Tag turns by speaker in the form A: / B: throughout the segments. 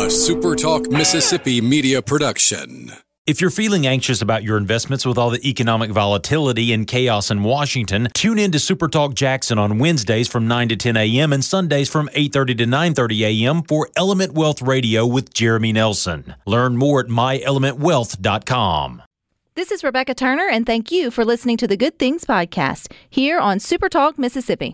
A: A Super Talk Mississippi media production.
B: If you're feeling anxious about your investments with all the economic volatility and chaos in Washington, tune in to Super Talk Jackson on Wednesdays from 9 to 10 a.m. and Sundays from 8:30 to 9:30 a.m. for Element Wealth Radio with Jeremy Nelson. Learn more at myelementwealth.com.
C: This is Rebecca Turner, and thank you for listening to the Good Things Podcast here on Super Talk Mississippi.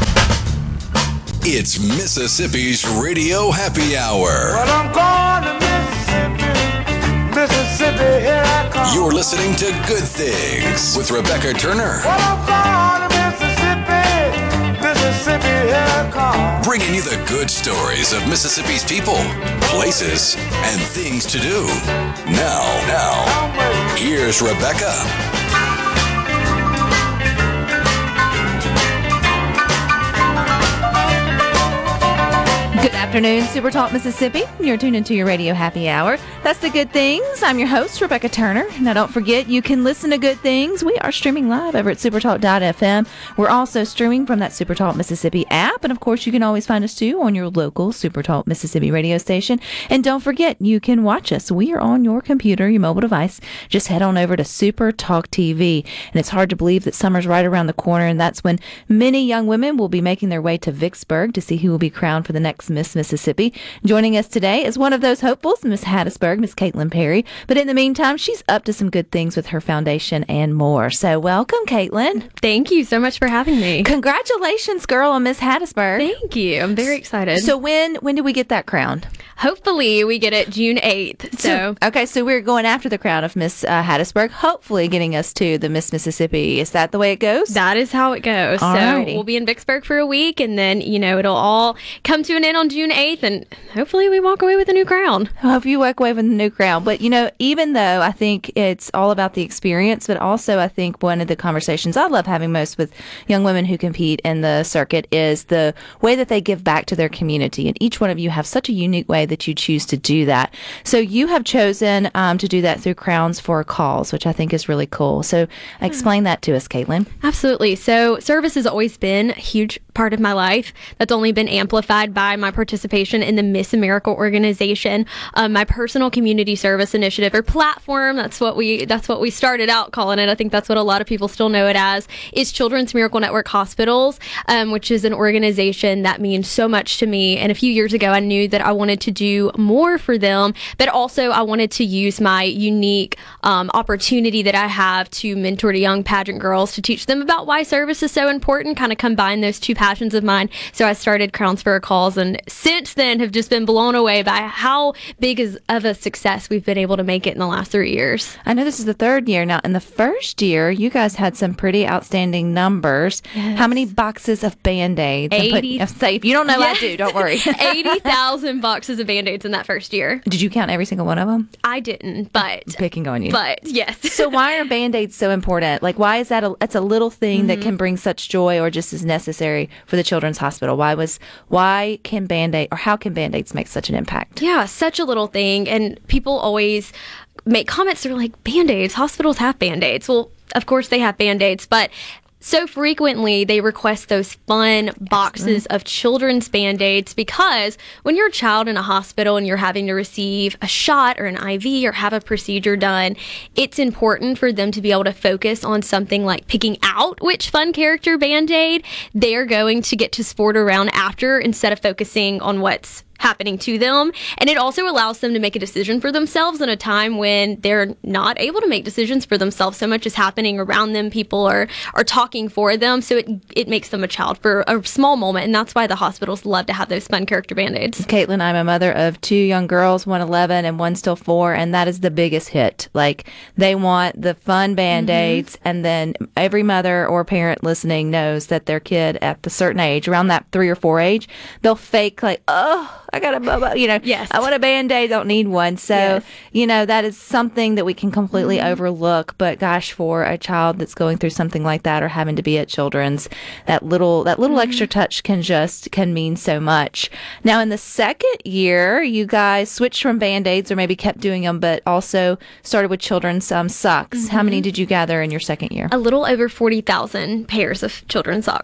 A: It's Mississippi's Radio Happy Hour.
D: Well, I'm going to Mississippi, here I come.
A: You're listening to Good Things with Rebecca Turner.
D: Well, I'm going to Mississippi, here I come.
A: Bringing you the good stories of Mississippi's people, places, and things to do. Now, here's Rebecca.
C: Good afternoon, Super Talk Mississippi. You're tuned into your Radio Happy Hour. That's the Good Things. I'm your host, Rebecca Turner. Now, don't forget, you can listen to Good Things. We are streaming live over at supertalk.fm. We're also streaming from that Super Talk Mississippi app. And, of course, you can always find us, too, on your local Super Talk Mississippi radio station. And don't forget, you can watch us. We are on your computer, your mobile device. Just head on over to Super Talk TV. And it's hard to believe that summer's right around the corner, and that's when many young women will be making their way to Vicksburg to see who will be crowned for the next Miss Mississippi. Joining us today is one of those hopefuls, Miss Hattiesburg, Miss Caitlin Perry. But in the meantime, she's up to some good things with her foundation and more. So welcome, Caitlin.
E: Thank you so much for having me.
C: Congratulations, girl, on Miss Hattiesburg.
E: Thank you. I'm very excited.
C: So when do we get that crown?
E: Hopefully we get it June 8th. So
C: we're going after the crown of Miss Hattiesburg, hopefully getting us to the Miss Mississippi. Is that the way it goes?
E: That is how it goes.
C: Alrighty.
E: So we'll be in Vicksburg for a week, and then, it'll all come to an end on June 8th, and hopefully we walk away with a new crown.
C: I hope you walk away with a new crown. But, even though I think it's all about the experience, but also I think one of the conversations I love having most with young women who compete in the circuit is the way that they give back to their community. And each one of you have such a unique way that you choose to do that. So you have chosen to do that through Crowns for a Cause, which I think is really cool. So explain that to us, Caitlin.
E: Absolutely. So service has always been a huge part of my life. That's only been amplified by my participation in the Miss America organization, my personal community service initiative or platform. That's what we started out calling it. I think that's what a lot of people still know it as, is Children's Miracle Network Hospitals, which is an organization that means so much to me. And a few years ago, I knew that I wanted to do more for them, but also I wanted to use my unique opportunity that I have to mentor to young pageant girls to teach them about why service is so important, kind of combine those two passions of mine. So I started Crowns for a Cause, and since then have just been blown away by how big of a success we've been able to make it in the last 3 years.
C: I know this is the third year now. In the first year, you guys had some pretty outstanding numbers.
E: Yes.
C: How many boxes of Band-Aids?
E: 80.
C: Safe. You don't know,
E: Yes.
C: I do. Don't worry.
E: 80,000 boxes of Band-Aids in that first year.
C: Did you count every single one of them?
E: I didn't, but
C: Picking on you.
E: But yes.
C: So why are Band-Aids so important? Like, why is that it's a little thing that can bring such joy or just as necessary for the Children's Hospital? How can Band-Aids make such an impact?
E: Yeah, such a little thing. And people always make comments. They're like, Band-Aids, hospitals have Band-Aids. Well, of course they have Band-Aids, but so frequently they request those fun boxes of children's Band-Aids, because when you're a child in a hospital and you're having to receive a shot or an IV or have a procedure done, it's important for them to be able to focus on something like picking out which fun character Band-Aid they're going to get to sport around after, instead of focusing on what's happening to them. And it also allows them to make a decision for themselves in a time when they're not able to make decisions for themselves. So much is happening around them. People are talking for them. So it makes them a child for a small moment. And that's why the hospitals love to have those fun character Band-Aids.
C: Caitlin, I'm a mother of two young girls, one 11 and one still 4, and that is the biggest hit. Like, they want the fun Band-Aids, and then every mother or parent listening knows that their kid at the certain age, around that 3 or 4 age, they'll fake like, oh, I got a bubba,
E: Yes.
C: I want a Band-Aid, don't need one. So,
E: Yes.
C: That is something that we can completely overlook. But gosh, for a child that's going through something like that or having to be at Children's, that little extra touch can mean so much. Now, in the second year, you guys switched from Band-Aids, or maybe kept doing them, but also started with children's socks. How many did you gather in your second year?
E: A little over 40,000 pairs of children's socks.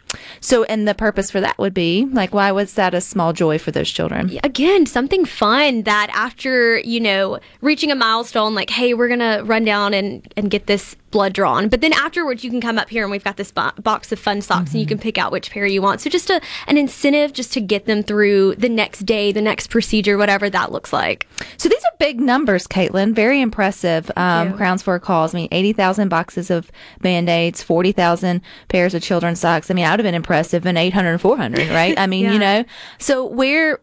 C: So, and the purpose for that would be, like, why was that a small joy for those children?
E: Again, something fun that after, reaching a milestone, like, hey, we're going to run down and get this blood drawn. But then afterwards, you can come up here and we've got this box of fun socks and you can pick out which pair you want. So just an incentive just to get them through the next day, the next procedure, whatever that looks like.
C: So these are big numbers, Caitlin. Very impressive. Crowns for a Cause. 80,000 boxes of Band-Aids, 40,000 pairs of children's socks. I would have been impressive in 800 and 400, right?
E: Yeah.
C: So when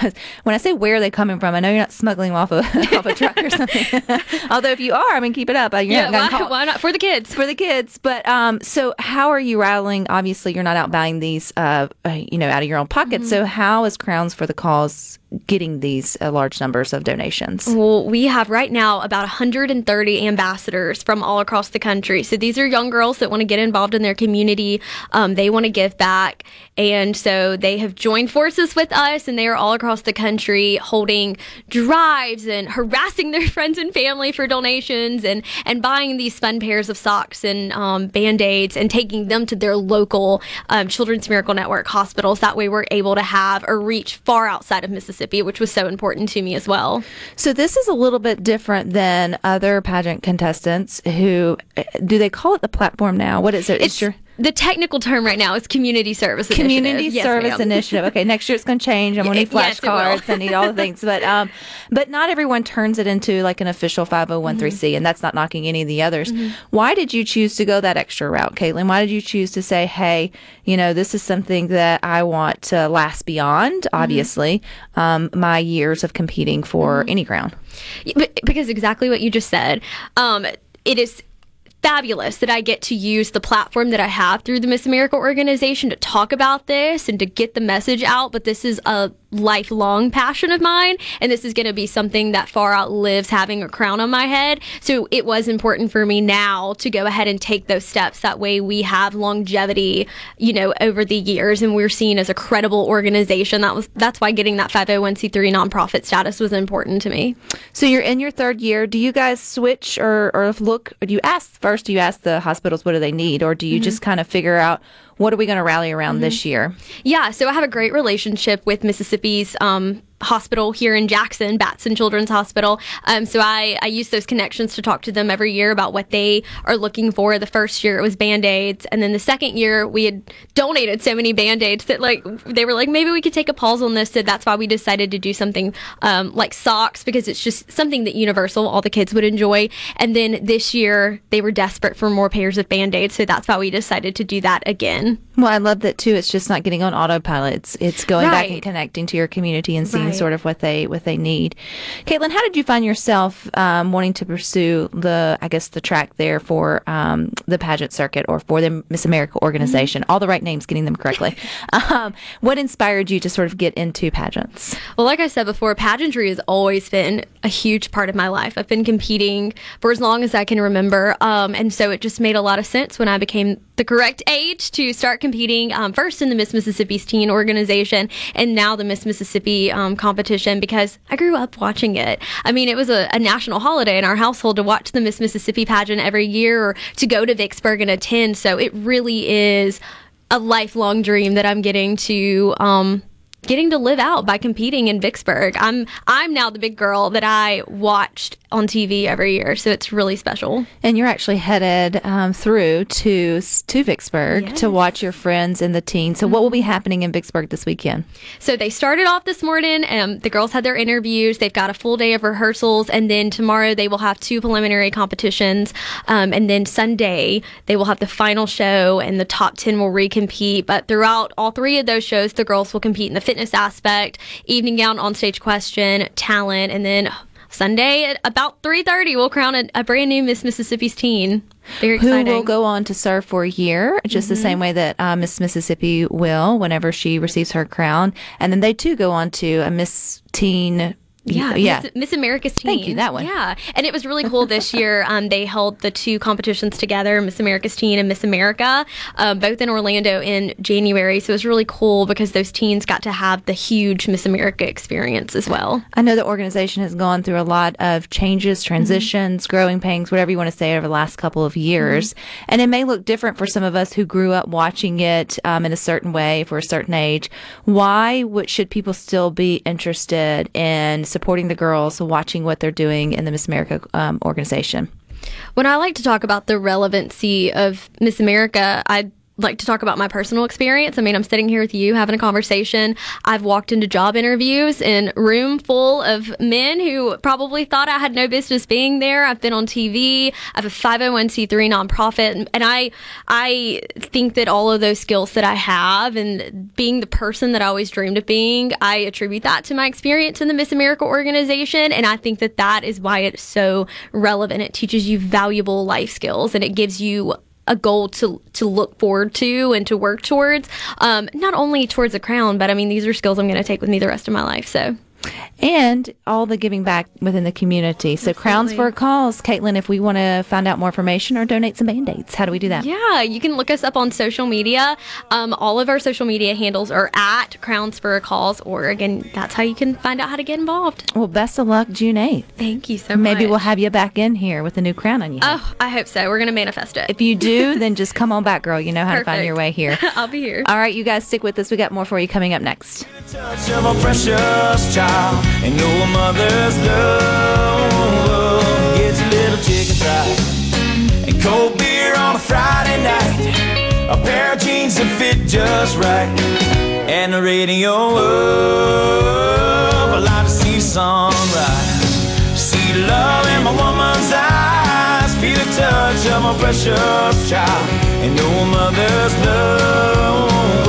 C: I say where are they coming from, I know you're not smuggling them off a truck or something. Although if you are, keep it up.
E: Why not? For the kids.
C: For the kids. But so how are you rattling? Obviously, you're not out buying these, out of your own pocket. So how is Crowns for the Cause getting these large numbers of donations?
E: Well, we have right now about 130 ambassadors from all across the country. So these are young girls that want to get involved in their community. They want to give back. And so they have joined forces with us, and they are all across the country holding drives and harassing their friends and family for donations and buying these fun pairs of socks and Band-Aids and taking them to their local Children's Miracle Network hospitals. That way we're able to have a reach far outside of Mississippi, which was so important to me as well.
C: So this is a little bit different than other pageant contestants who, do they call it the platform now? What is it?
E: The technical term right now is Community Service Initiative.
C: Community Service Initiative. Okay, next year it's going to change. I'm going to need flashcards. I need all the things. But not everyone turns it into like an official 501c, and that's not knocking any of the others. Why did you choose to go that extra route, Caitlin? Why did you choose to say, hey, this is something that I want to last beyond, obviously, my years of competing for any crown?
E: Because exactly what you just said. It is fabulous that I get to use the platform that I have through the Miss America organization to talk about this and to get the message out. But this is a lifelong passion of mine, and this is going to be something that far outlives having a crown on my head. So it was important for me now to go ahead and take those steps. That way we have longevity, over the years, and we're seen as a credible organization. That's why getting that 501c3 nonprofit status was important to me.
C: So you're in your third year. Do you guys switch or look, or do you ask the hospitals what do they need, or do you just kind of figure out what are we going to rally around this year?
E: Yeah, so I have a great relationship with Mississippi's hospital here in Jackson, Batson Children's Hospital. So I use those connections to talk to them every year about what they are looking for. The first year it was Band-Aids, and then the second year we had donated so many Band-Aids that they were like, maybe we could take a pause on this. So that's why we decided to do something like socks, because it's just something that universal, all the kids would enjoy. And then this year they were desperate for more pairs of Band-Aids, so that's why we decided to do that again.
C: Well, I love that too. It's just not getting on autopilot. It's going back and connecting to your community and seeing sort of what they need. Caitlin, how did you find yourself wanting to pursue the track there for the pageant circuit or for the Miss America organization? All the right names, getting them correctly. What inspired you to sort of get into pageants?
E: Well, like I said before, pageantry has always been a huge part of my life. I've been competing for as long as I can remember, and so it just made a lot of sense when I became the correct age to start competing, first in the Miss Mississippi's teen organization and now the Miss Mississippi competition, because I grew up watching it. It was a national holiday in our household to watch the Miss Mississippi pageant every year or to go to Vicksburg and attend. So it really is a lifelong dream that I'm getting to live out by competing in Vicksburg. I'm now the big girl that I watched on TV every year, so it's really special.
C: And you're actually headed through to Vicksburg to watch your friends and the teens. So what will be happening in Vicksburg this weekend?
E: So they started off this morning, and the girls had their interviews. They've got a full day of rehearsals, and then tomorrow they will have 2 preliminary competitions, and then Sunday they will have the final show, and the top 10 will recompete. But throughout all 3 of those shows, the girls will compete in the fitness aspect, evening gown, onstage question, talent, and then Sunday at about 3:30 we'll crown a brand new Miss Mississippi's teen. Very exciting.
C: Who will go on to serve for a year, just the same way that Miss Mississippi will whenever she receives her crown. And then they too go on to a Miss Teen Yeah.
E: Miss America's Teen.
C: Thank you, that one.
E: Yeah, and it was really cool this year. They held the two competitions together, Miss America's Teen and Miss America, both in Orlando in January. So it was really cool because those teens got to have the huge Miss America experience as well.
C: I know the organization has gone through a lot of changes, transitions, growing pains, whatever you want to say, over the last couple of years. And it may look different for some of us who grew up watching it in a certain way for a certain age. Why should people still be interested in supporting the girls, watching what they're doing in the Miss America organization?
E: When I like to talk about the relevancy of Miss America, I like to talk about my personal experience. I mean, I'm sitting here with you having a conversation. I've walked into job interviews in a room full of men who probably thought I had no business being there. I've been on TV. I have a 501c3 nonprofit. And I think that all of those skills that I have and being the person that I always dreamed of being, I attribute that to my experience in the Miss America organization. And I think that that is why it's so relevant. It teaches you valuable life skills, and it gives you a goal to look forward to and to work towards, not only towards a crown, but I mean, these are skills I'm going to take with me the rest of my life. So,
C: and all the giving back within the community. So Crowns for a Cause. Caitlin, if we want to find out more information or donate some Band-Aids, how do we do that?
E: Yeah, you can look us up on social media. All of our social media handles are at Crowns for a Cause, or again, that's how you can find out how to get involved.
C: Well, best of luck June 8th.
E: Thank you so much.
C: Maybe we'll have you back in here with a new crown on your head.
E: Oh, I hope so. We're going to manifest it.
C: If you do, then just come on back, girl. You know how to find your way here.
E: I'll be here.
C: All right, you guys stick with us. We got more for you coming up next.
D: Touch of a precious child, and no mother's love gets a little chicken fried and cold beer on a Friday night, a pair of jeans that fit just right, and the radio up. I like to see sunrise, see love in my woman's eyes, feel the touch of my precious child, and no mother's love.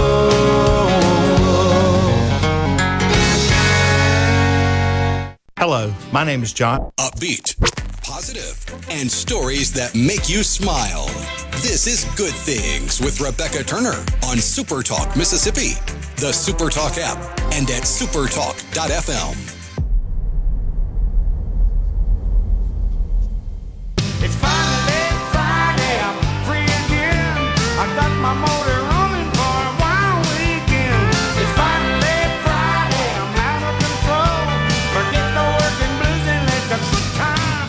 F: Hello, my name is John.
A: Upbeat, positive, and stories that make you smile. This is Good Things with Rebecca Turner on Super Talk Mississippi, the Super Talk app, and at supertalk.fm.
D: It's finally Friday, I'm free again. I got my motor running for a wild weekend. It's finally Friday, I'm out of control. Forget the working blues and let the good times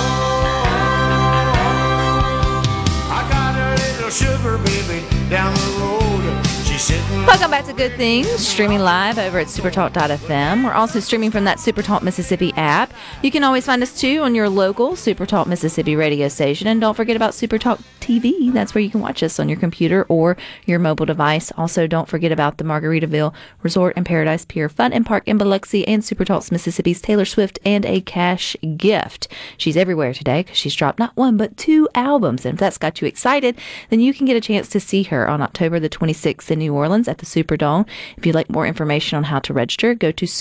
D: roll. I got a little sugar baby down the road. She's sitting.
C: Welcome back to Good Things, streaming live over at supertalk.fm. We're also streaming from that Supertalk Mississippi app. You can always find us, too, on your local Supertalk Mississippi radio station. And don't forget about Supertalk TV. That's where you can watch us on your computer or your mobile device. Also, don't forget about the Margaritaville Resort and Paradise Pier Fun and Park in Biloxi and Supertalks Mississippi's Taylor Swift and a cash gift. She's everywhere today because she's dropped not one but 2 albums. And if that's got you excited, then you can get a chance to see her on October the 26th in New Orleans at the Superdome. If you'd like more information on how to register, go to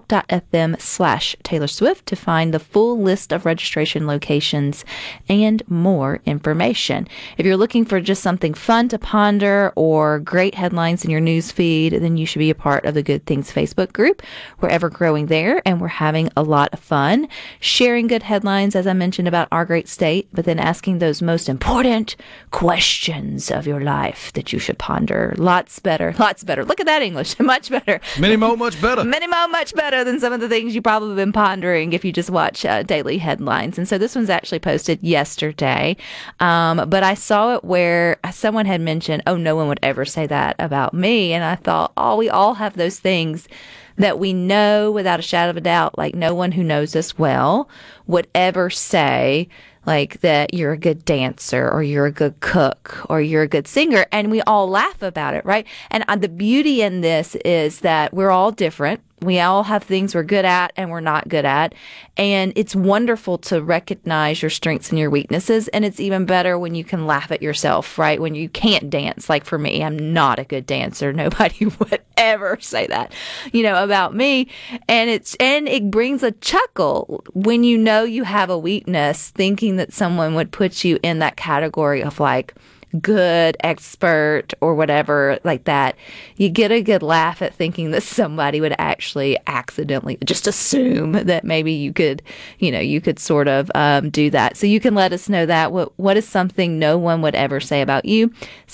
C: supertalk.fm/Taylor Swift to find the full list of registration locations and more information. If you're looking for just something fun to ponder or great headlines in your news feed, then you should be a part of the Good Things Facebook group. We're ever growing there, and we're having a lot of fun sharing good headlines, as I mentioned, about our great state, but then asking those most important questions of your life that you should ponder. Lots better. Look at that English. Much better.
F: Many mo, much better.
C: Many more much better than some of the things you probably been pondering if you just watch daily headlines. And so this one's actually posted yesterday. But I saw it where someone had mentioned, oh, no one would ever say that about me. And I thought, oh, we all have those things that we know without a shadow of a doubt, like no one who knows us well would ever say, like that you're a good dancer or you're a good cook or you're a good singer. And we all laugh about it, right? And the beauty in this is that we're all different. We all have things we're good at and we're not good at. And it's wonderful to recognize your strengths and your weaknesses. And it's even better when you can laugh at yourself, right? When you can't dance. Like for me, I'm not a good dancer. Nobody would ever say that, about me. And it brings a chuckle when you know you have a weakness, thinking that someone would put you in that category of like, good expert or whatever like that, you get a good laugh at thinking that somebody would actually accidentally just assume that maybe you could sort of do that. So you can let us know that. What is something no one would ever say about you?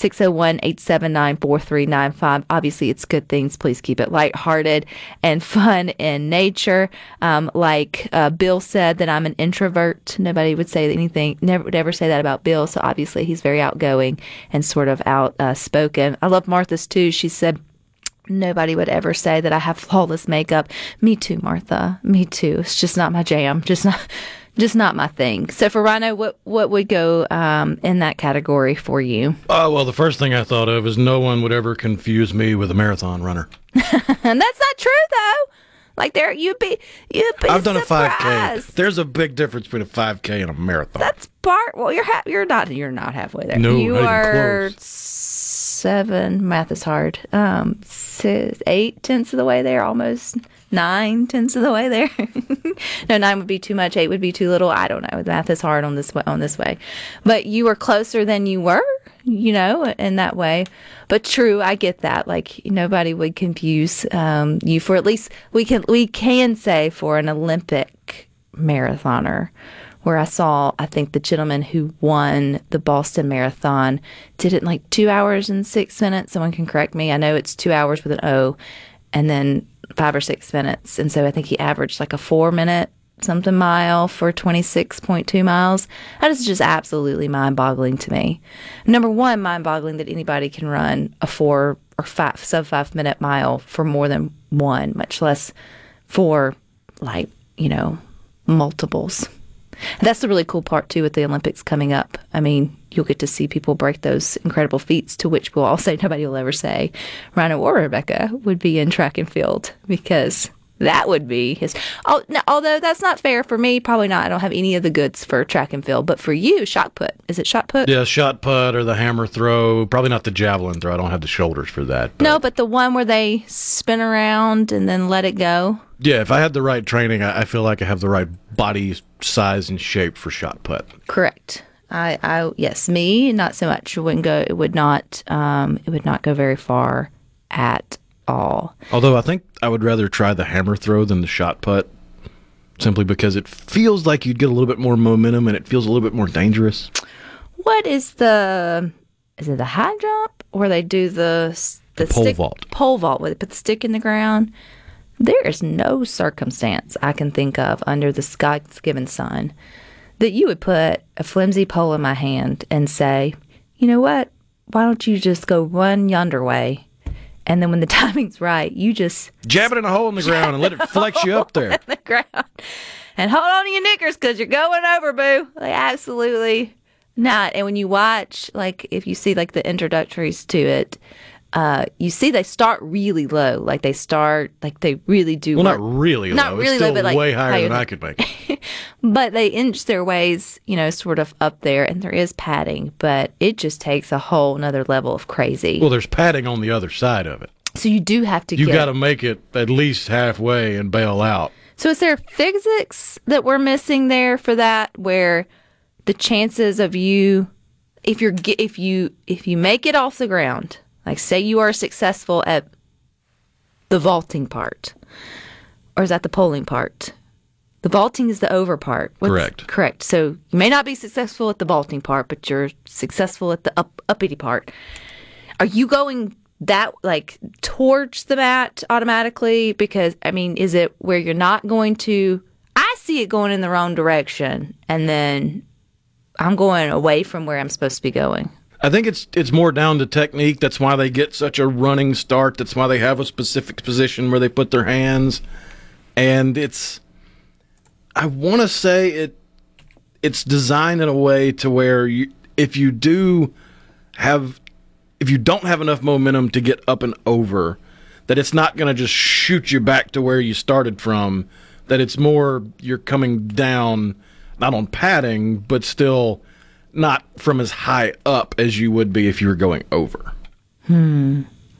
C: 601-879-4395. Obviously, it's good things. Please keep it lighthearted and fun in nature. Like Bill said that I'm an introvert. Nobody would say anything, never would ever say that about Bill. So obviously, he's very outgoing and sort of outspoken. I love Martha's too. She said, nobody would ever say that I have flawless makeup. Me too, Martha. Me too. It's just not my jam. Just not my thing. So for Rhino, what would go in that category for you?
F: Well, the first thing I thought of is no one would ever confuse me with a marathon runner.
C: And that's not true, though. Like you'd be
F: I've done a
C: surprised.
F: 5K. There's a big difference between a 5K and a marathon.
C: That's part. Well, you're not halfway there.
F: No,
C: you
F: not even
C: are
F: close.
C: 7. Math is hard. 8/10 of the way there, almost 9/10 of the way there. No, 9 would be too much. 8 would be too little. I don't know. Math is hard on this way. But you were closer than you were, in that way. But true, I get that. Like nobody would confuse you for, at least we can say, for an Olympic marathoner. Where I think the gentleman who won the Boston Marathon did it in like 2 hours and 6 minutes. Someone can correct me. I know it's 2 hours with an O and then 5 or 6 minutes. And so I think he averaged like a 4-minute something mile for 26.2 miles. That is just absolutely mind-boggling to me. Number one, mind-boggling that anybody can run a 4 or 5 sub-5-minute mile for more than one, much less for multiples. And that's the really cool part, too, with the Olympics coming up. I mean, you'll get to see people break those incredible feats, to which we'll all say nobody will ever say Rhino or Rebecca would be in track and field, because that would be his. Oh, no, although that's not fair for me, probably not. I don't have any of the goods for track and field. But for you, shot put. Is it shot put?
F: Yeah, shot put or the hammer throw. Probably not the javelin throw. I don't have the shoulders for that.
C: No, but the one where they spin around and then let it go.
F: Yeah, if I had the right training, I feel like I have the right body size and shape for shot put.
C: Correct. Yes, me, not so much. It would not go very far at all.
F: Although I think I would rather try the hammer throw than the shot put, simply because it feels like you'd get a little bit more momentum and it feels a little bit more dangerous.
C: What is it the high jump where they do the
F: pole vault?
C: Pole vault, where they put the stick in the ground. There is no circumstance I can think of under the God's given sun that you would put a flimsy pole in my hand and say, you know what? Why don't you just go run yonder way? And then when the timing's right, you just
F: jab it in a hole in the ground and let it flex you up there.
C: In the ground. And hold on to your knickers because you're going over, boo. Like, absolutely not. And when you watch, like, if you see, like, the introductories to it, you see they start really low. Like, they really do
F: well,
C: work.
F: not really
C: not
F: low.
C: Really
F: it's still
C: low, but like
F: way higher than I could make it.
C: But they inch their ways, sort of up there, and there is padding, but it just takes a whole nother level of crazy.
F: Well, there's padding on the other side of it.
C: So you do have to
F: You got to make it at least halfway and bail out.
C: So is there physics that we're missing there for that, where the chances of you, if you make it off the ground, like say you are successful at the vaulting part, or is that the polling part? The vaulting is the over part. Correct. So you may not be successful at the vaulting part, but you're successful at the uppity part. Are you going that like towards the mat automatically? Because I mean, is it where you're not going to? I see it going in the wrong direction, and then I'm going away from where I'm supposed to be going.
F: I think it's more down to technique. That's why they get such a running start. That's why they have a specific position where they put their hands, and I want to say it's designed in a way to where if you don't have enough momentum to get up and over, that it's not going to just shoot you back to where you started from, that it's more you're coming down, not on padding, but still not from as high up as you would be if you were going over.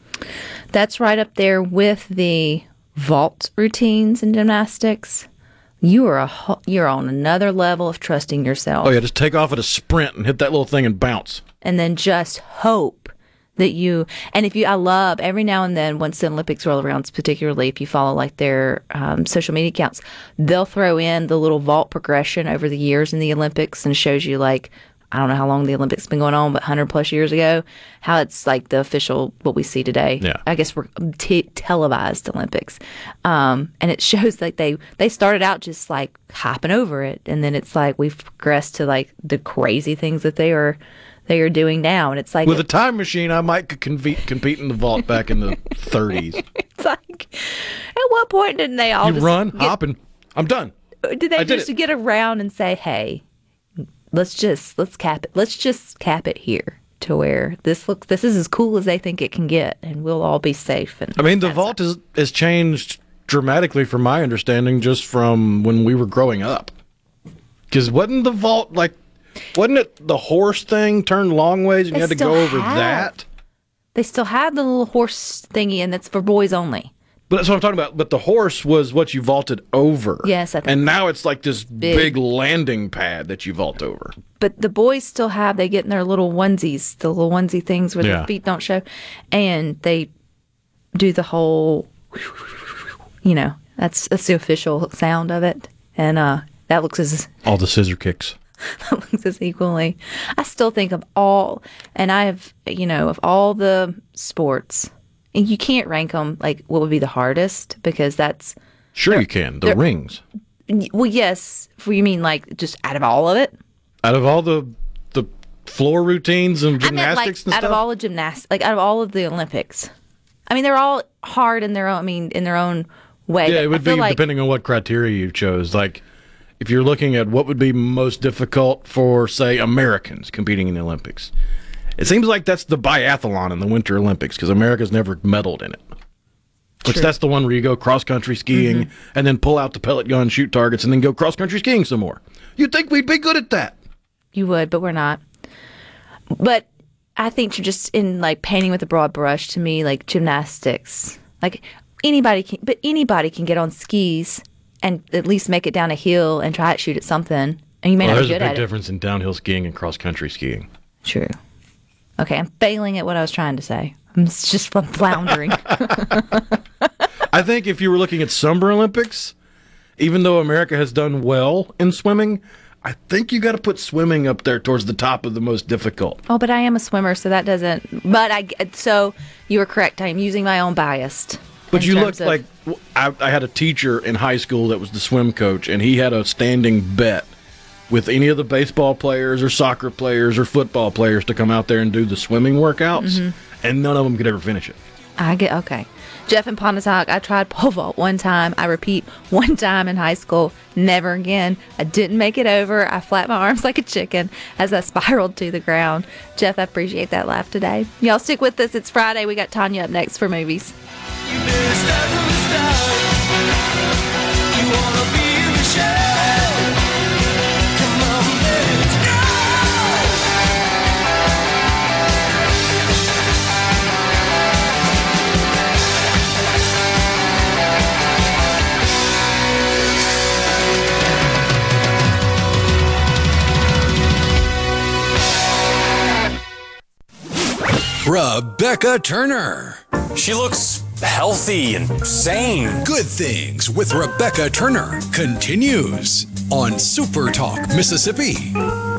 C: That's right up there with the vault routines in gymnastics. you're on another level of trusting yourself.
F: Oh yeah, just take off at a sprint and hit that little thing and bounce.
C: And then just hope that I love every now and then once the Olympics roll around, particularly if you follow like their social media accounts, they'll throw in the little vault progression over the years in the Olympics and shows you like, I don't know how long the Olympics been going on, but 100 plus years ago, how it's like the official, what we see today.
F: Yeah.
C: I guess we're televised Olympics. And it shows like they started out just like hopping over it. And then it's like we've progressed to like the crazy things that they are doing now. And it's like,
F: With a time machine, I might compete in the vault back in the 30s.
C: it's like, at what point didn't they all
F: You
C: just
F: run,
C: get,
F: hop, and I'm done.
C: did they
F: I did
C: just
F: it.
C: get around and say, hey, let's cap it. Let's just cap it here to where this is as cool as they think it can get, and we'll all be safe. And
F: I mean, the vault has changed dramatically from my understanding just from when we were growing up. Because wasn't the vault wasn't it the horse thing turned long ways and
C: They
F: you had to
C: still
F: go over
C: have.
F: that?
C: They still have the little horse thingy, and that's for boys only.
F: But that's what I'm talking about. But the horse was what you vaulted over.
C: Yes, I think
F: And now it's like this big landing pad that you vault over.
C: But the boys still they get in their little onesies, the little onesie things where
F: Yeah.
C: their feet don't show, and they do the whole, that's the official sound of it, and that looks as
F: All the scissor kicks.
C: equally. I still think of all, and of all the sports, and you can't rank them like what would be the hardest because that's
F: Sure you can. The rings.
C: well, yes. You mean like just out of all of it?
F: Out of all the floor routines and
C: I meant like
F: gymnastics and
C: out
F: stuff?
C: of all the gymnastics, like out of all of the Olympics. I mean, they're all hard in their own. In their own way.
F: Yeah, it
C: I
F: would
C: feel
F: be
C: like,
F: depending on what criteria you chose. Like, if you're looking at what would be most difficult for, say, Americans competing in the Olympics, it seems like that's the biathlon in the Winter Olympics because America's never medaled in it. Which
C: True.
F: that's the one where you go cross-country skiing and then pull out the pellet gun, shoot targets, and then go cross-country skiing some more. You'd think we'd be good at that.
C: You would, but we're not. But I think you're just in like painting with a broad brush. To me, like gymnastics, like anybody can get on skis and at least make it down a hill and try to shoot at something, and you may not
F: There's
C: be
F: a
C: good
F: big
C: at it.
F: difference in downhill skiing and cross-country skiing.
C: True. Okay, I'm failing at what I was trying to say. I'm just floundering.
F: I think if you were looking at Summer Olympics, even though America has done well in swimming, I think you got to put swimming up there towards the top of the most difficult.
C: Oh, but I am a swimmer, so that doesn't. So you were correct. I am using my own bias.
F: But
C: in
F: you
C: terms
F: look
C: of-
F: like I had a teacher in high school that was the swim coach, and he had a standing bet with any of the baseball players or soccer players or football players to come out there and do the swimming workouts, and none of them could ever finish it.
C: I get okay. Jeff and Pontotoc, I tried pole vault one time. I repeat, one time in high school, never again. I didn't make it over. I flapped my arms like a chicken as I spiraled to the ground. Jeff, I appreciate that laugh today. Y'all stick with us. It's Friday. We got Tanya up next for movies.
A: Rebecca Turner.
B: She looks healthy and sane.
A: Good Things with Rebecca Turner continues on Super Talk, Mississippi.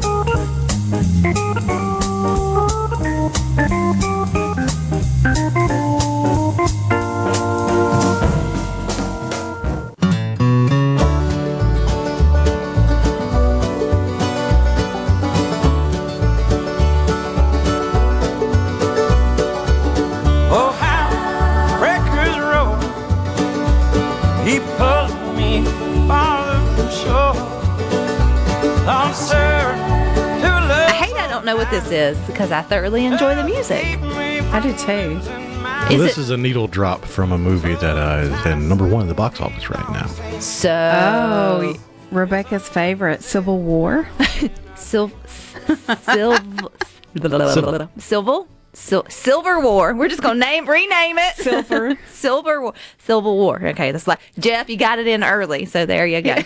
D: Oh, how records roll. He pulled me farther from shore. I'm certain to love.
C: I hate I don't know what this is because I thoroughly enjoy the music.
G: I do too.
F: Well,
C: Is
F: this
C: it
F: is a needle drop from a movie that is in number one in the box office right now.
C: so?
G: Oh, Rebecca's favorite, Civil War.
C: Civil. Silver War. We're just gonna rename it Silver War. Civil War. Okay, that's like Jeff. You got it in early, so there you go.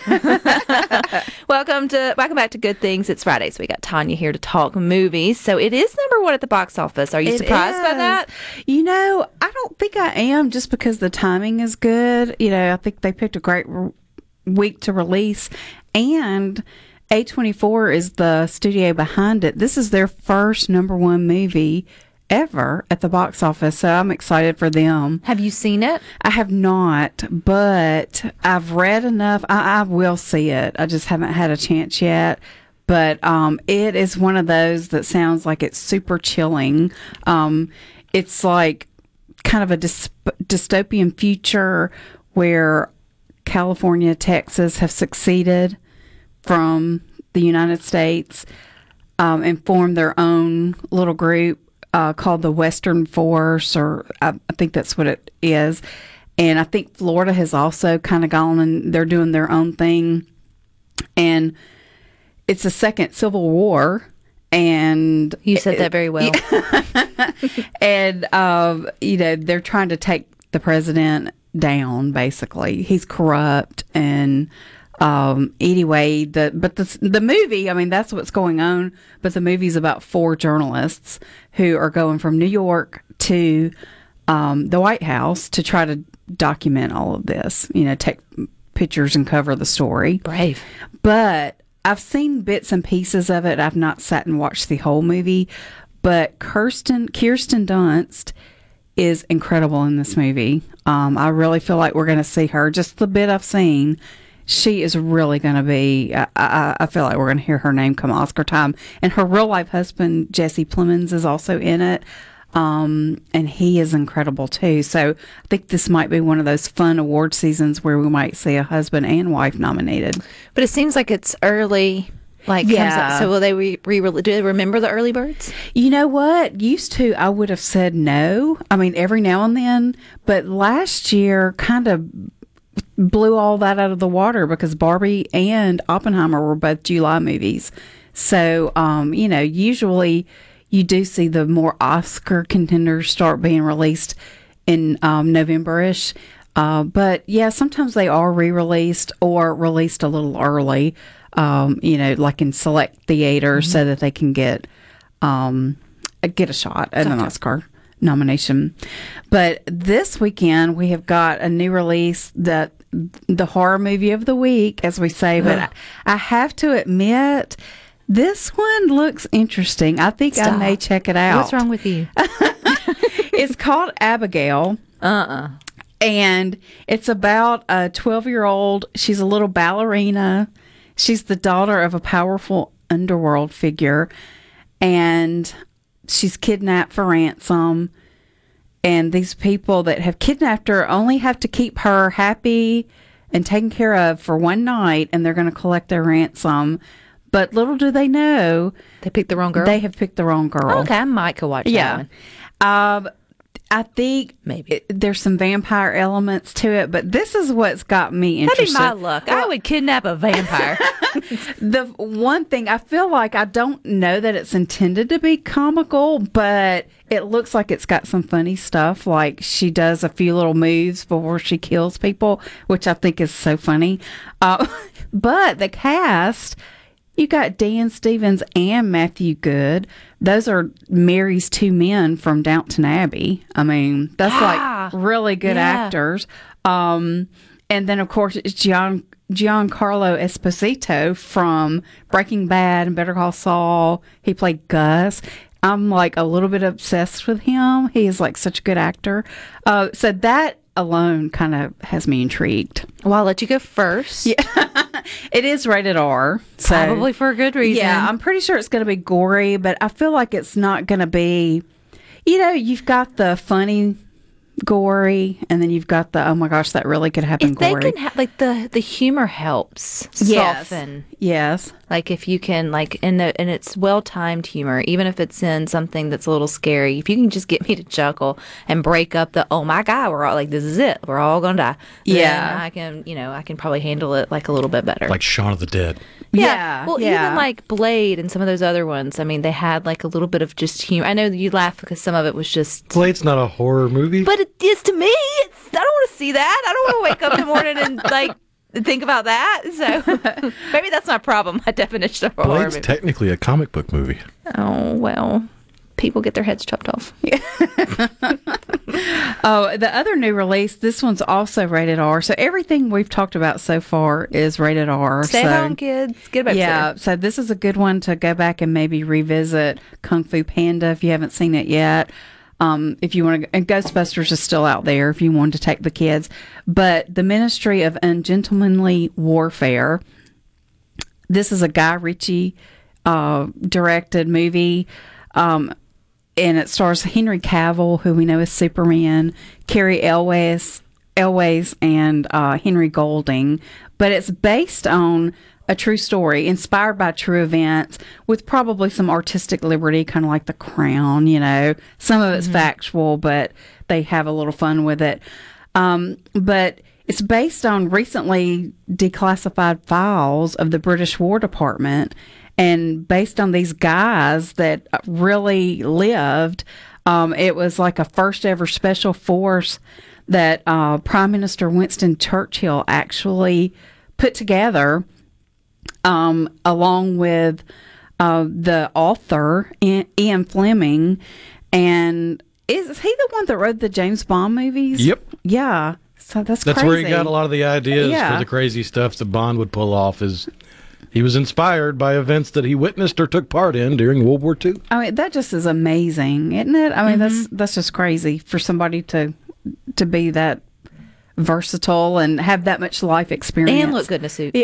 C: Welcome back to Good Things. It's Friday, so we got Tanya here to talk movies. So it is number 1 at the box office. Are you surprised by that?
G: You know, I don't think I am, just because the timing is good. You know, I think they picked a great week to release, and A24 is the studio behind it. This is their first number 1 movie ever at the box office, so I'm excited for them.
C: Have you seen it?
G: I have not, but I've read enough. I will see it. I just haven't had a chance yet. But it is one of those that sounds like it's super chilling. It's like kind of a dystopian future where California, Texas have succeeded from the United States and formed their own little group called the Western Force, or I think that's what it is. And I think Florida has also kind of gone and they're doing their own thing. And it's the second Civil War. And
C: you said that very well.
G: And, you know, they're trying to take the president down, basically. He's corrupt. And anyway, the movie, I mean, that's what's going on. But the movie's about 4 journalists who are going from New York to the White House to try to document all of this, you know, take pictures and cover the story.
C: Brave.
G: But I've seen bits and pieces of it. I've not sat and watched the whole movie. But Kirsten Dunst is incredible in this movie. I really feel like we're going to see her. Just the bit I've seen, she is really going to be, I feel like we're going to hear her name come Oscar time. And her real life husband, Jesse Plemons, is also in it. And he is incredible too. So I think this might be one of those fun award seasons where we might see a husband and wife nominated.
C: But it seems like it's early. Like,
G: yeah.
C: So will they do they remember the early birds?
G: You know what? Used to, I would have said no. I mean, every now and then. But last year kind of blew all that out of the water because Barbie and Oppenheimer were both July movies. So, you know, usually you do see the more Oscar contenders start being released in November-ish. But yeah, sometimes they are re-released or released a little early, you know, like in select theaters, so that they can get a shot at an Oscar nomination. But this weekend we have got a new release, that the horror movie of the week, as we say. But I have to admit, this one looks interesting. I think I may check it out.
C: What's wrong with you?
G: It's called Abigail. And it's about a 12-year-old. She's a little ballerina. She's the daughter of a powerful underworld figure. And she's kidnapped for ransom. And these people that have kidnapped her only have to keep her happy and taken care of for one night, and they're going to collect their ransom. But little do they know,
C: They picked the wrong girl?
G: they have picked the wrong girl.
C: Okay, I might go watch that one.
G: I think
C: Maybe.
G: there's some vampire elements to it, but this is what's got me interested.
C: That'd be my luck. I would kidnap a vampire.
G: The one thing, I feel like I don't know that it's intended to be comical, but it looks like it's got some funny stuff. Like she does a few little moves before she kills people, which I think is so funny. But the cast, you got Dan Stevens and Matthew Good. Those are Mary's 2 men from Downton Abbey. I mean, that's like really good actors. And then, of course, it's Giancarlo Esposito from Breaking Bad and Better Call Saul. He played Gus. I'm like a little bit obsessed with him. He is like such a good actor. So that alone kind of has me intrigued.
C: Well, I'll let you go first.
G: Yeah. It is rated R. So,
C: Probably for a good reason.
G: yeah, I'm pretty sure it's going to be gory, but I feel like it's not going to be, you know, you've got the funny gory, and then you've got the, oh my gosh, that really could happen
C: If they
G: gory.
C: can have, like, the humor helps
G: Yes.
C: soften.
G: Yes.
C: Like if you can and it's well timed humor, even if it's in something that's a little scary. If you can just get me to chuckle and break up the oh my god, we're all like this is it, we're all gonna die.
G: Yeah.
C: then I can probably handle it like a little bit better.
F: Like Shaun of the Dead.
G: Yeah.
C: Well,
G: yeah.
C: even like Blade and some of those other ones. I mean, they had like a little bit of just humor. I know you laugh because some of it was just.
F: Blade's not a horror movie.
C: But it is to me. I don't want to see that. I don't want to wake up in the morning and like think about that. So maybe that's my problem. My definition of a horror
F: Blade's
C: movie.
F: technically a comic book movie.
C: Oh well, people get their heads chopped off.
G: Oh, the other new release, this one's also rated R. So everything we've talked about so far is rated R.
C: Stay home, kids. Get a babysitter.
G: Yeah, so this is a good one to go back and maybe revisit Kung Fu Panda if you haven't seen it yet. If you want to, and Ghostbusters is still out there if you want to take the kids. But The Ministry of Ungentlemanly Warfare, this is a Guy Ritchie directed movie. And it stars Henry Cavill, who we know is Superman, Carrie Elwes, and Henry Golding. But it's based on a true story, inspired by true events, with probably some artistic liberty, kind of like The Crown, Some of it's factual, but they have a little fun with it. But it's based on recently declassified files of the British War Department, and based on these guys that really lived. It was like a first ever special force that Prime Minister Winston Churchill actually put together, along with the author, Ian Fleming. And is he the one that wrote the James Bond movies?
F: Yep.
G: Yeah. So that's crazy.
F: where he got a lot of the ideas
G: Yeah.
F: for the crazy stuff that Bond would pull off. Is he was inspired by events that he witnessed or took part in during World War II.
G: I mean, that just is amazing, isn't it? I mean, that's just crazy for somebody to be that versatile and have that much life experience
C: And look good in a suit.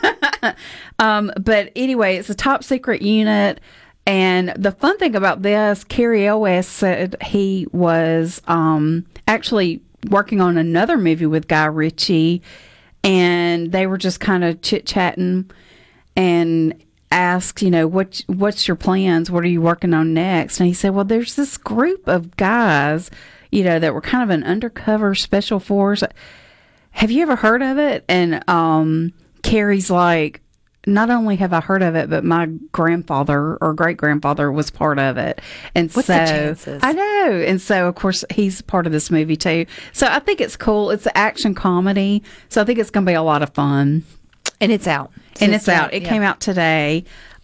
G: But anyway, it's a top secret unit. And the fun thing about this, Carrie Elwes said he was actually working on another movie with Guy Ritchie, and they were just kind of chit-chatting and asked, what's your plans? What are you working on next? And he said, well, there's this group of guys, that were kind of an undercover special force. Have you ever heard of it? And Carrie's like, not only have I heard of it, but my grandfather or great-grandfather was part of it. And
C: What's the chances?
G: I know. And so, of course, he's part of this movie, too. So I think it's cool. It's an action comedy. So I think it's going to be a lot of fun.
C: And it's out.
G: And it's out. It came out today.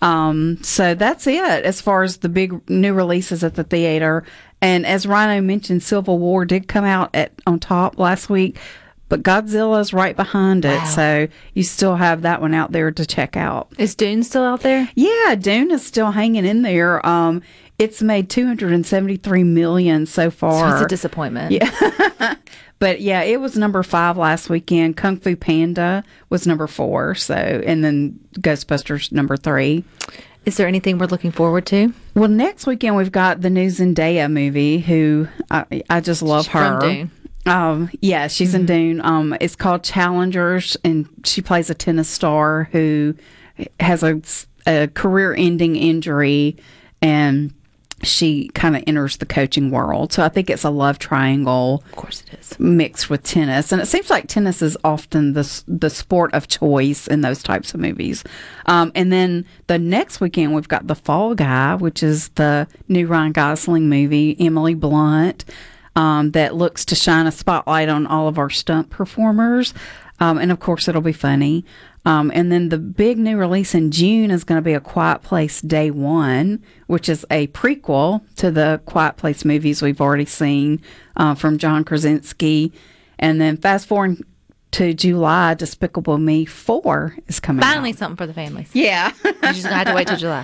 G: So that's it as far as the big new releases at the theater. And as Rhino mentioned, Civil War did come out on top last week, but Godzilla's right behind it.
C: Wow.
G: So you still have that one out there to check out.
C: Is Dune still out there?
G: Yeah, Dune is still hanging in there. It's made $273 million so far.
C: So it's a disappointment.
G: Yeah. But yeah, it was number 5 last weekend. Kung Fu Panda was number 4. So, and then Ghostbusters number 3.
C: Is there anything we're looking forward to?
G: Well, next weekend we've got the new Zendaya movie, who I just love her.
C: From Dune.
G: Yeah, she's in Dune. It's called Challengers, and she plays a tennis star who has a career-ending injury, and she kind of enters the coaching world. So I think it's a love triangle.
C: Of course it is.
G: Mixed with tennis. And it seems like tennis is often the sport of choice in those types of movies. And then the next weekend, we've got The Fall Guy, which is the new Ryan Gosling movie, Emily Blunt, that looks to shine a spotlight on all of our stunt performers. And of course, it'll be funny. And then the big new release in June is going to be A Quiet Place Day One, which is a prequel to the Quiet Place movies we've already seen from John Krasinski. And then fast forward to July, Despicable Me 4 is coming out.
C: Finally, something for the families.
G: Yeah.
C: You're just going to have to wait till July.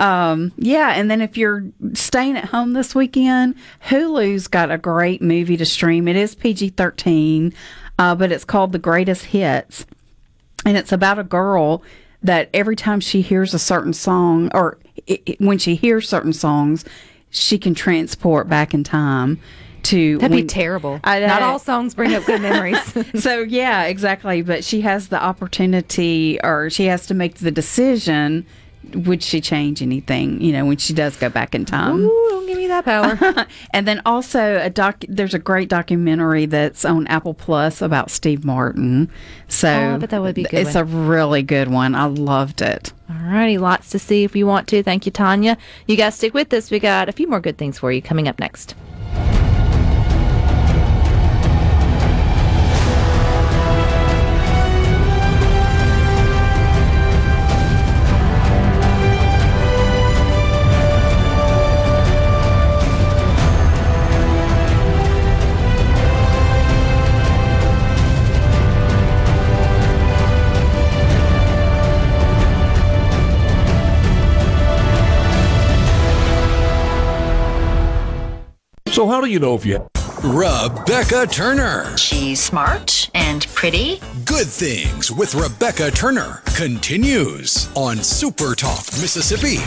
G: Yeah, and then if you're staying at home this weekend, Hulu's got a great movie to stream. It is PG-13, but it's called The Greatest Hits. And it's about a girl that every time she hears a certain song, or when she hears certain songs, she can transport back in time.
C: That'd be terrible. Not all songs bring up good memories.
G: So yeah, exactly. But she has the opportunity, or she has to make the decision. Would she change anything? When she does go back in time.
C: Ooh, don't give me that power.
G: And then also there's a great documentary that's on Apple Plus about Steve Martin. So
C: but that would be a good
G: It's a really good one. I loved it.
C: Alrighty, lots to see if you want to. Thank you, Tanya. You guys stick with us. We got a few more good things for you coming up next.
H: So how do you know if you...
A: Rebecca Turner.
I: She's smart and pretty.
A: Good Things with Rebecca Turner continues on Super Talk Mississippi.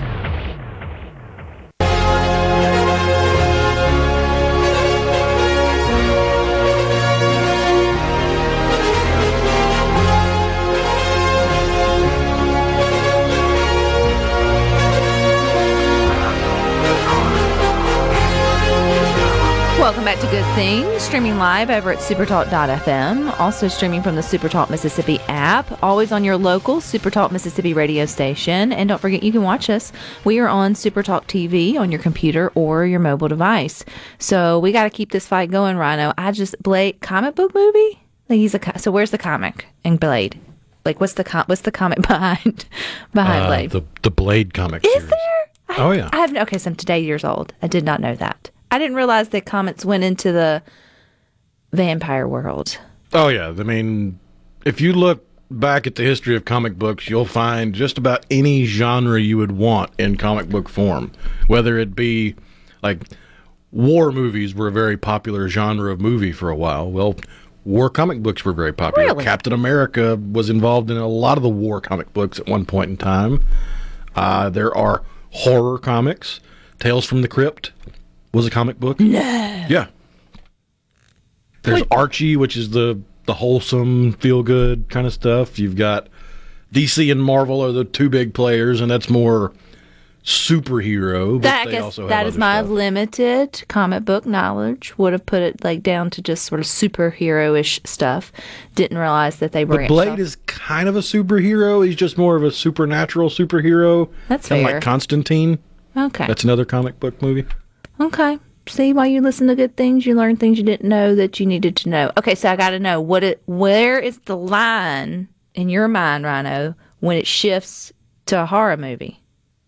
C: Welcome back to Good Things, streaming live over at supertalk.fm, also streaming from the Supertalk Mississippi app, always on your local Supertalk Mississippi radio station. And don't forget, you can watch us. We are on Supertalk TV on your computer or your mobile device. So we got to keep this fight going, Rhino. Blade, comic book movie? Like so where's the comic in Blade? Like, what's the comic behind Blade?
F: The Blade comic
C: Is
F: series.
C: there?
F: Oh, yeah.
C: Okay, so I'm today years old. I did not know that. I didn't realize that comics went into the vampire world.
F: Oh, yeah. I mean, if you look back at the history of comic books, you'll find just about any genre you would want in comic book form. Whether it be, like, war movies were a very popular genre of movie for a while. Well, war comic books were very popular.
C: Really?
F: Captain America was involved in a lot of the war comic books at one point in time. There are horror comics. Tales from the Crypt was a comic book.
C: No.
F: Yeah. There's Archie, which is the wholesome, feel-good kind of stuff. You've got DC and Marvel are the two big players, and that's more superhero. But
C: That is my limited comic book knowledge. Would have put it like down to just sort of superhero-ish stuff. Didn't realize that they branched
F: But Blade
C: off.
F: is kind of a superhero. He's just more of a supernatural superhero.
C: That's
F: kind of
C: fair.
F: like Constantine.
C: Okay.
F: That's another comic book movie.
C: Okay. See, while you listen to Good Things, you learn things you didn't know that you needed to know. Okay, so I got to know where is the line in your mind, Rhino, when it shifts to a horror movie?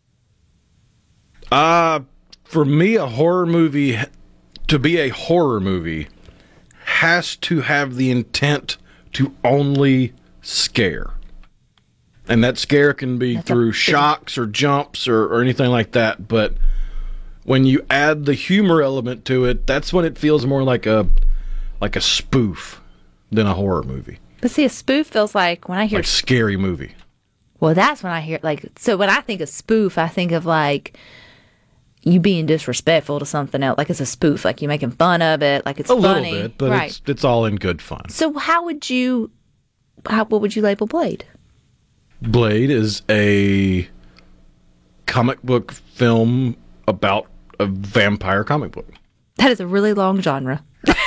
F: For me, a horror movie, to be a horror movie, has to have the intent to only scare. And that scare can be through shocks or jumps or anything like that. But when you add the humor element to it, that's when it feels more like a spoof than a horror movie.
C: But see, a spoof feels like when I hear...
F: Like scary movie.
C: Well, that's when I hear... So when I think of spoof, I think of like you being disrespectful to something else. Like it's a spoof. Like you're making fun of it. Like it's
F: A
C: funny.
F: little bit, but
C: right.
F: it's all in good fun.
C: So what would you label Blade?
F: Blade is a comic book film about a vampire comic book.
C: That is a really long genre.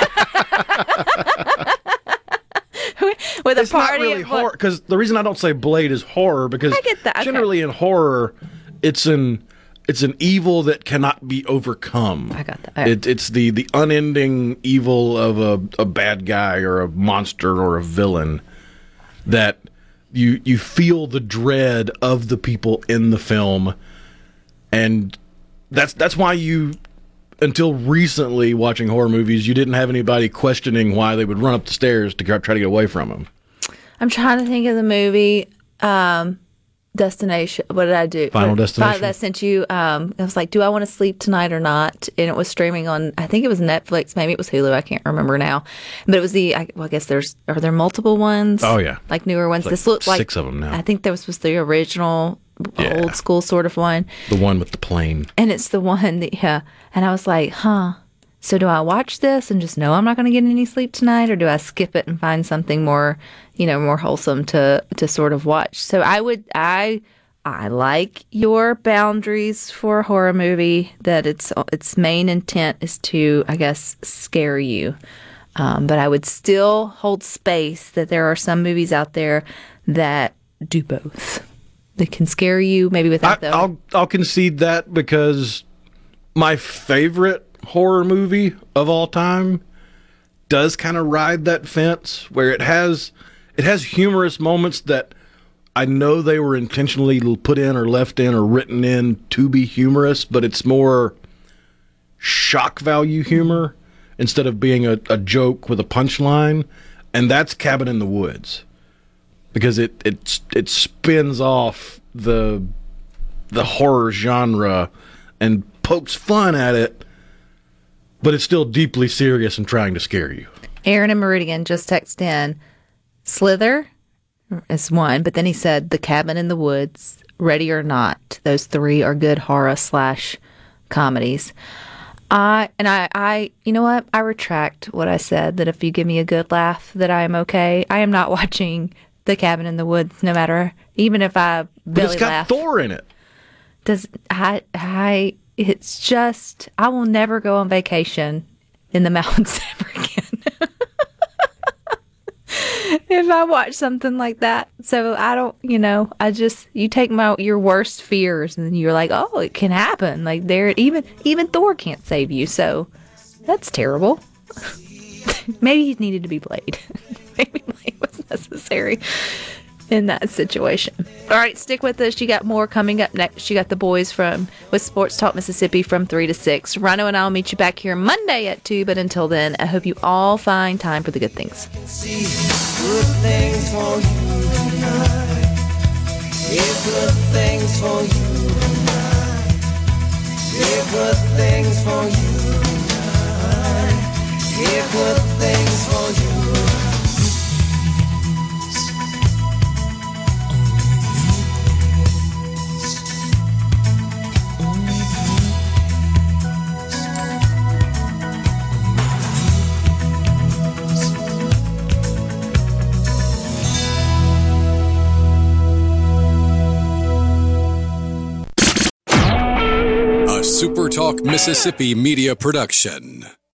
C: With
F: It's
C: a party
F: not really
C: of
F: horror, because the reason I don't say Blade is horror, because
C: I get that, okay.
F: generally in horror, it's an evil that cannot be overcome.
C: I got that. Okay.
F: It's the unending evil of a bad guy or a monster or a villain that you feel the dread of the people in the film, and that's why you, until recently watching horror movies, you didn't have anybody questioning why they would run up the stairs to try to get away from them.
C: I'm trying to think of the movie Destination. What did I do?
F: Final Destination?
C: That sent you. I was like, do I want to sleep tonight or not? And it was streaming on, I think it was Netflix. Maybe it was Hulu. I can't remember now. But it was I guess are there multiple ones?
F: Oh, yeah.
C: Like newer ones.
F: Like
C: this looked like
F: 6 of them now.
C: I think was the original
F: Yeah.
C: old school sort of one.
F: The one with the plane.
C: And it's the one that, yeah. And I was like, huh. So do I watch this and just know I'm not going to get any sleep tonight, or do I skip it and find something more, more wholesome to sort of watch? So I like your boundaries for a horror movie, that its main intent is to, I guess, scare you. But I would still hold space that there are some movies out there that do both. They can scare you maybe without
F: I'll concede that, because my favorite horror movie of all time does kind of ride that fence, where it has humorous moments that I know they were intentionally put in or left in or written in to be humorous, but it's more shock value humor instead of being a joke with a punchline, and that's Cabin in the Woods, because it spins off the horror genre and pokes fun at it, but it's still deeply serious and trying to scare you.
C: Aaron and Meridian just texted in, Slither is one, but then he said The Cabin in the Woods, Ready or Not. Those three are good horror/comedies. I you know what? I retract what I said, that if you give me a good laugh, that I am okay. I am not watching The Cabin in the Woods, no matter, even if I
F: But it's got Thor in it.
C: It's just, I will never go on vacation in the mountains ever again if I watch something like that. So I don't, you take your worst fears and you're like, oh, it can happen. Like even Thor can't save you. So that's terrible. Maybe he needed to be played. Maybe it was necessary in that situation. All right, stick with us. You got more coming up next. You got the boys with Sports Talk Mississippi from 3 to 6. Rhino and I will meet you back here Monday at 2, but until then, I hope you all find time for the good things.
D: See good things for you tonight. Yeah, good things for you tonight. Yeah, good things for you tonight. Yeah, good things for you.
A: Super Talk Mississippi Media Production.